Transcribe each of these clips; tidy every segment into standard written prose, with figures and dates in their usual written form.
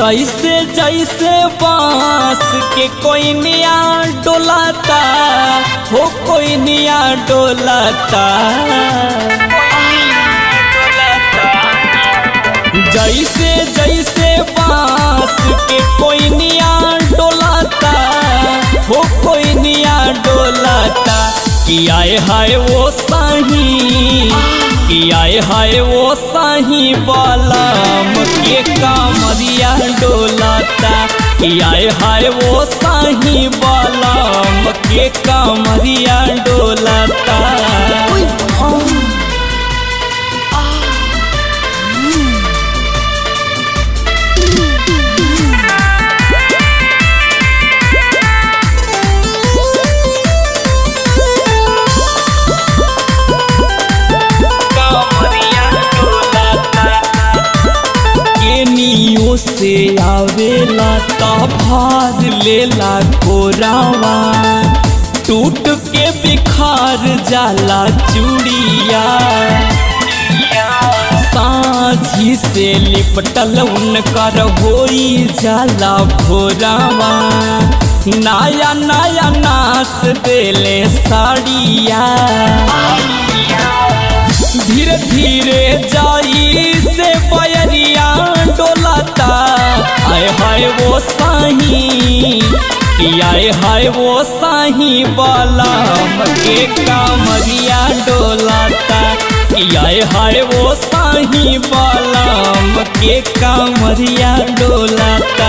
जैसे जैसे बांस के कोई निया डोलाता हो, कोई निया डोलाता। जैसे जैसे बांस के कोई निया डोलाता हो, कोई निया डोलाता। कि आए हाय वो साही, कि आए हाय वो साही बालाम के कामरिया डोलाता। कि आए हाय वो साही बालाम के कामरिया डोलाता। से आवेला ता भार लेला कोरावा, टूट के बिखार जाला चूड़िया। साझी से लिपटल उनकर होई जाला भोरावा, नया नया नाच देले साड़िया। धीरे धीरे जाई से बयरिया डोलाता। आए हाय वो साही, कि आए हाय वो साही बालाम के कामरिया डोलाता। कि आए हाय वो साही बालाम के कामरिया डोलाता।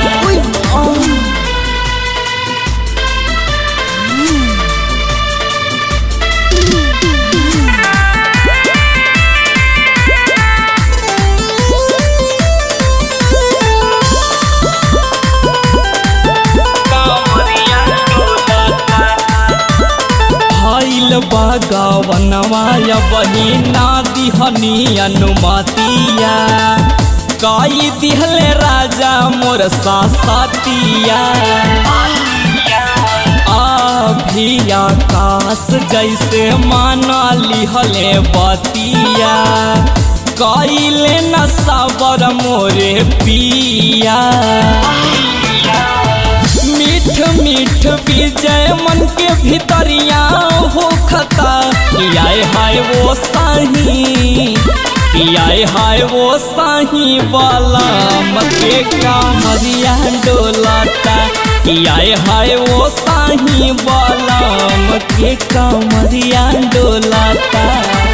बागावनवाया बही ना दिहनी अनुमतिया, काई दिहले राजा मोर सातिया। अभी आकाश जैसे माना लिहले बतिया, काइले न साबर मोरे पिया। मीठ मीठ विजय मन के भीतरिया हो खता। कि आए हाय वो साही, कि आए हाय वो साही बालाम के कामरिया डोलाता। कि आए हाय वो साही बालाम के कामरिया डोलाता।